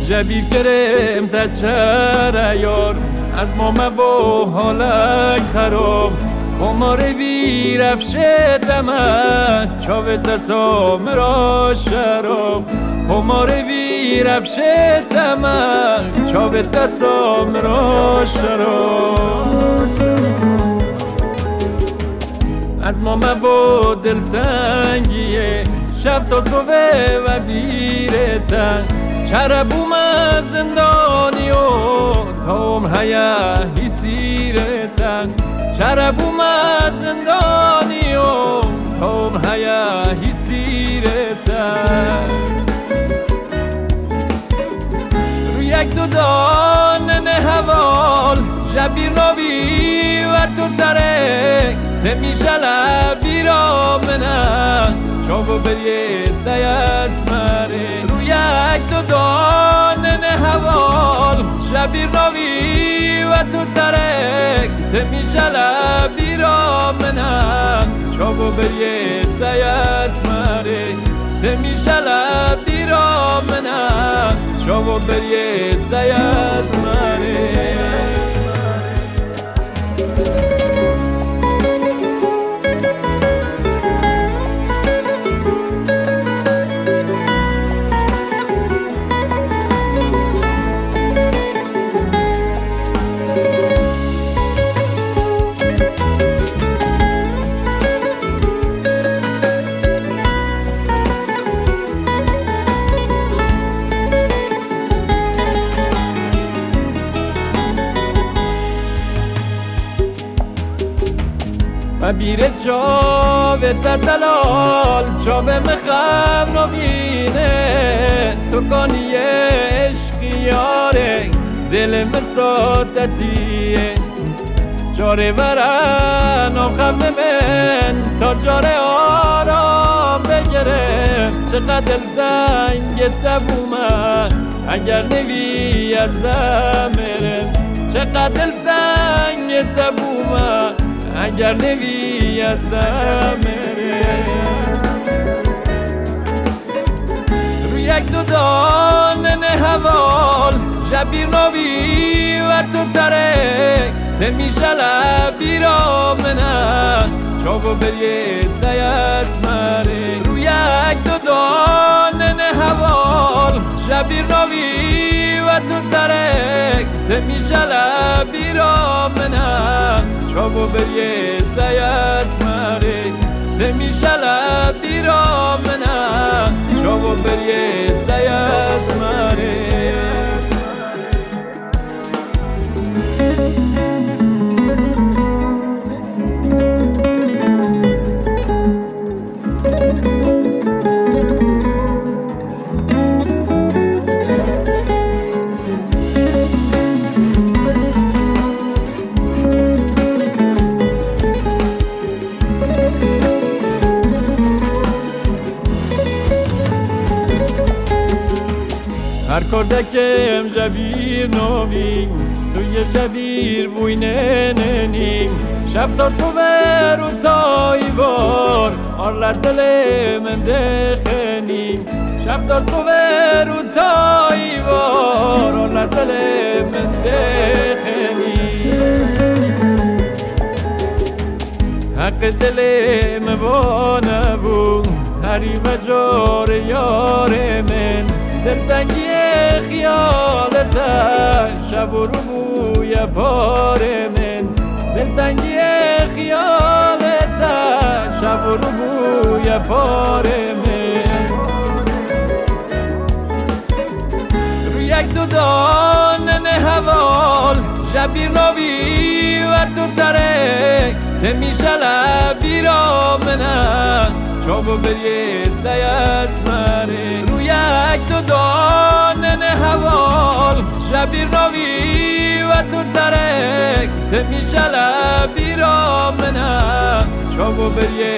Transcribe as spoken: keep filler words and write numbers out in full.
جبیر کرم تا چرا یار از ما مبو حالک خراب خمار بیر افشه دمت چاوه دستام را شراب خمار بیر افشه دمت چاوه دستام را شراب از ما مبو دلتنگیه شب تا صبح و بیره تن چرا بوم از زندانی و تام هیا هی سیره تن چرا بوم از زندانی و تام هیا هی سیره تن رو یک دو دانه حوال جبیر نوی و تو تره تمیشه لبی را منه چاو برید دیس مره رو یک دو دانه حوال جبیر نوی و تو ترک تمیشه لبی را منه چاو برید دیس مره تمیشه لبی را منه چاو برید دیس مره و بیره چاوه تدلال چاوه مخم نبینه تو کانی عشقیاره دل مساتتیه جاره ورن آخم من تا جاره آرام بگره چقدر دلتنگ تبومه اگر نوی از دمره چقدر دلتنگ تبومه اگر نوی از دمره رو یک دو دانه حوال جبیر نوی و تو ترک تمیشه لبی را منه چاو برید دیس مره رو یک دو دانه حوال جبیر نوی و تو ترک تمیشه لبی را منه چاو برید دیس مره تمیشه لبی را منه چاو برید دیس مره هر کردکم جبیر نویم توی جبیر بوینه ننیم شب تا صبح رو تایوار آرلر دل من دخنیم شب تا صبح رو تایوار آرلر دل من دخنیم حق دل مبانه بود حریف جار یار من دلتنگی خیالت شب و رو بوی پار من دلتنگی خیالت شب و رو بوی پار من رو یک دو دانه حوال جبیر نوی و تو ترک تمیشه لبی را منه چاو برید دیس مره رو یک دو دانه حوال جبیر نوی و تو ترک تمیشه لبی را منه چاو برید